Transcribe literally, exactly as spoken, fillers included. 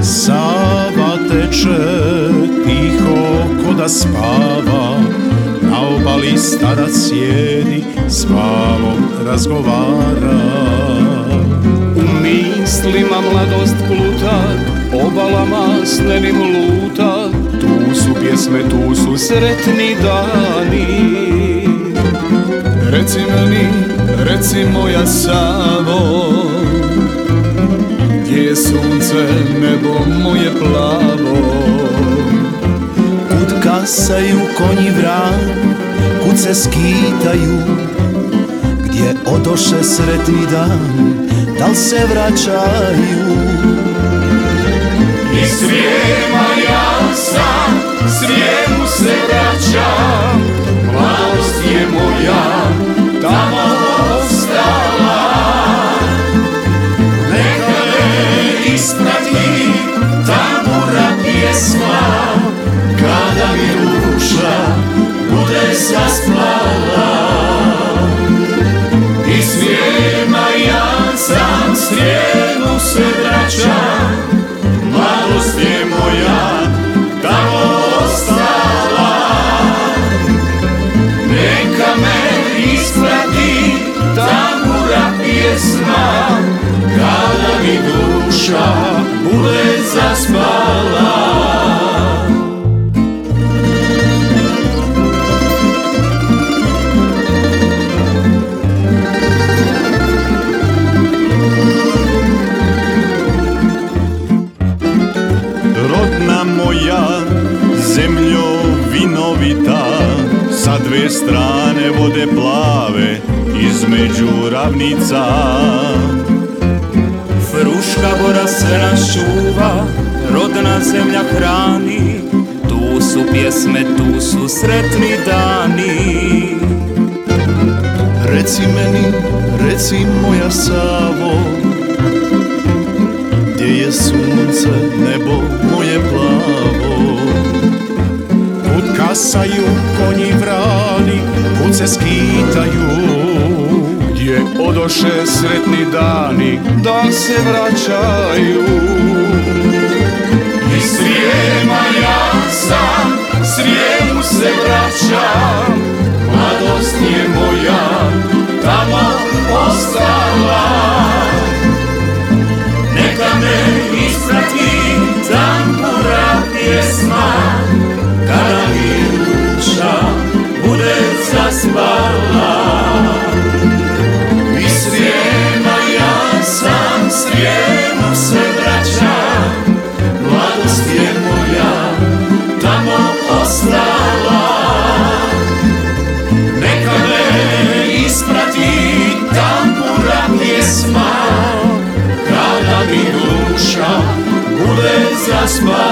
Sava teče tiho ko da spava, na obali starac sjedi, s Vavom razgovara. U mislima mladost pluta, obalama snenim luta, tu su pjesme, tu su sretni dani. Reci meni, reci moja Savo, gdje je sunce, nebo moje plavo? Kud kasaju konji vran, kud se skitaju, gdje odoše sretni dan, dal se vraćaju? Iz Srijema ja sam, Srijemu se vraćam, mladost je moja tamo ostala. Neka me isprati tambura pjesma, kada mi duša bude zaspala. Iz Srijema ja sam, Srijemu se vraćam, mladost je moja tamo ostala. Neka me isprati tambura pjesma, kada mi duša bude zaspala. Rodna moja zemljo vinovita, sa dve strane vode plave, između ravnica. Fruška gora sve nas čuva, rodna zemlja hrani, tu su pjesme, tu su sretni dani. Reci meni, reci moja Savo, gdje je sunce, nebo moje plavo? Kud kasaju konji vrani, kud se skitaju, gdje odoše sretni dani, da se vraćaju? Iz Srijema ja sam, Srijemu se vraćam, mladost je moja tamo ostala. Neka me isprati tambura pjesma, kada mi duša bude zaspala. Iz Srijema ja sam, Srijemu se vraćam, mladost je moja tamo ostala. Neka me isprati tambura pjesma, kada mi duša bude zaspala.